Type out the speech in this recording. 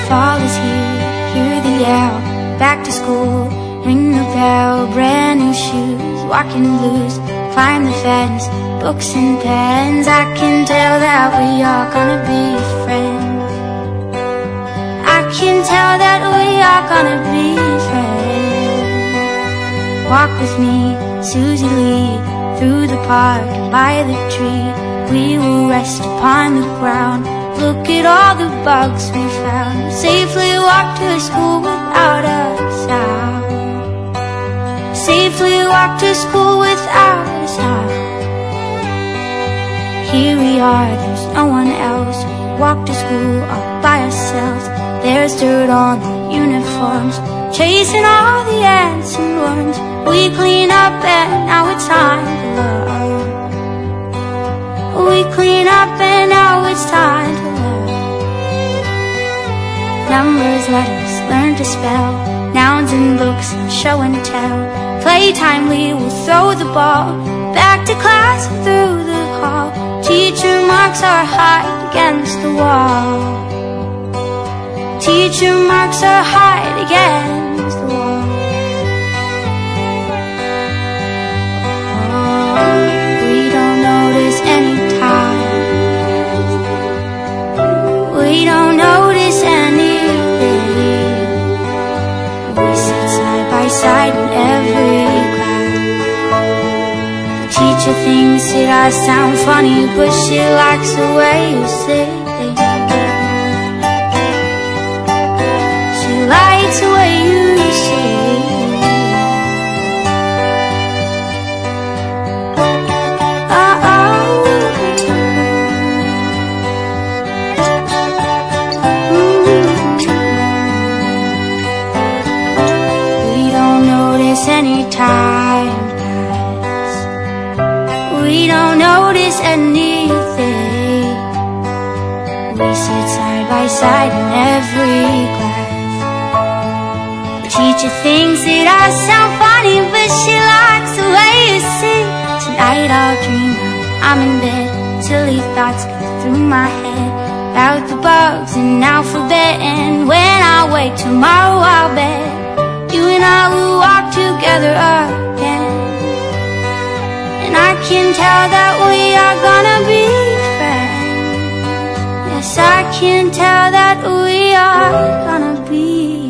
fall is here, hear the yell. Back to school, ring the bell. Brand new shoes, walking blues. Climb the fence, books and pens. I can tell that we are gonna be friends. I can tell that we are gonna be friends. Walk with me, Susie Lee, through the park and by the tree. We will rest upon the ground, look at all the bugs we found. Safely walk to school without a sound. Safely walk to school without a sound. Here we are, there's no one else. We walk to school all by ourselves. There's dirt on the uniforms, chasing all the ants and worms. We clean up and now it's time to love. We clean up and now it's time to love. Numbers, letters, learn to spell. Nouns and books, show and tell. Playtime, we will throw the ball. Back to class, through the hall. Teacher marks our height against the wall. Teacher marks our height against the wall. We don't notice any time. We don't notice anything. We sit side by side in every class. The teacher thinks that I sound funny, but she likes the way you say things. She likes the way you say. Any time pass. We don't notice anything. We sit side by side in every class. The teacher thinks that I sound funny, but she likes the way you sing. Tonight I'll dream I'm in bed. Silly thoughts go through my head about the bugs and alphabet. And when I wake tomorrow I'll bet you and I will walk together again. And I can tell that we are gonna be friends. Yes, I can tell that we are gonna be